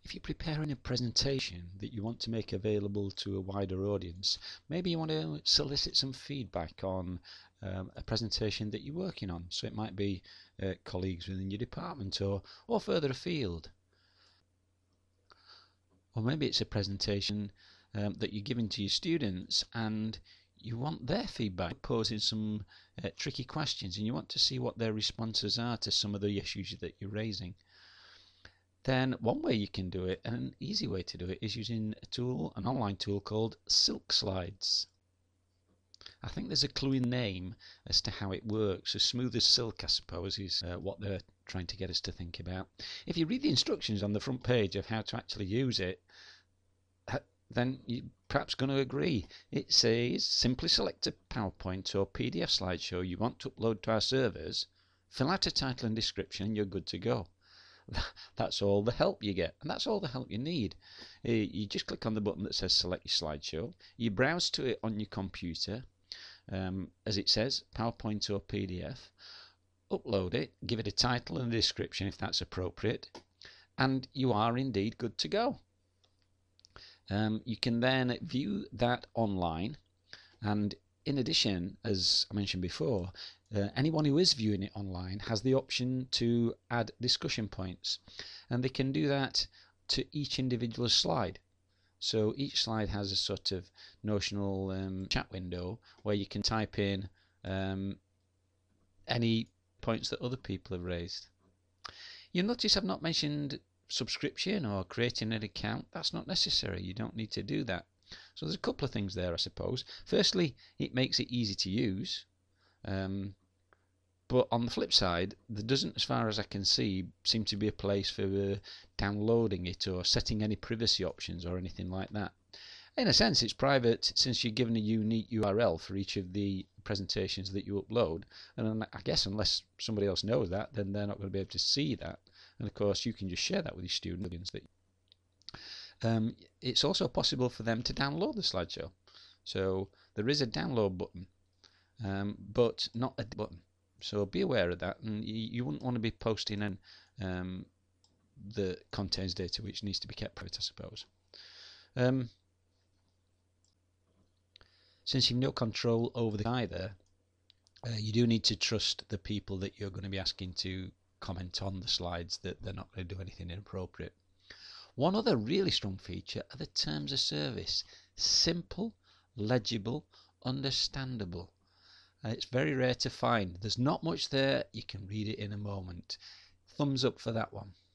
If you're preparing a presentation that you want to make available to a wider audience, maybe you want to solicit some feedback on a presentation that you're working on. So it might be colleagues within your department or further afield. Or maybe it's a presentation that you're giving to your students and you want their feedback, posing some tricky questions, and you want to see what their responses are to some of the issues that you're raising. Then one way you can do it, and an easy way to do it, is using a tool, an online tool called Silk Slides. I think there's a clue in the name as to how it works. As smooth as silk, I suppose, is what they're trying to get us to think about. If you read the instructions on the front page of how to actually use it, then you're perhaps going to agree. It says, simply select a PowerPoint or PDF slideshow you want to upload to our servers, fill out a title and description, and you're good to go. That's all the help you get, and that's all the help you need. You just click on the button that says select your slideshow, you browse to it on your computer, as it says, PowerPoint or PDF, upload it, give it a title and a description if that's appropriate, and you are indeed good to go. You can then view that online, and in addition, as I mentioned before, anyone who is viewing it online has the option to add discussion points, and they can do that to each individual slide. So each slide has a sort of notional chat window where you can type in any points that other people have raised. You'll notice I've not mentioned subscription or creating an account. That's not necessary. You don't need to do that. So there's a couple of things there, I suppose. Firstly, it makes it easy to use. But on the flip side, there doesn't, as far as I can see, seem to be a place for downloading it or setting any privacy options or anything like that. In a sense, it's private since you're given a unique URL for each of the presentations that you upload. And I guess unless somebody else knows that, then they're not going to be able to see that. And of course, you can just share that with your students. It's also possible for them to download the slideshow. So there is a download button, but not a button. So be aware of that, and you wouldn't want to be posting in that contains data which needs to be kept private, I suppose. Since you've no control over the either, you do need to trust the people that you're going to be asking to comment on the slides that they're not going to do anything inappropriate. One other really strong feature are the terms of service. Simple, legible, understandable. It's very rare to find. There's not much there. You can read it in a moment. Thumbs up for that one.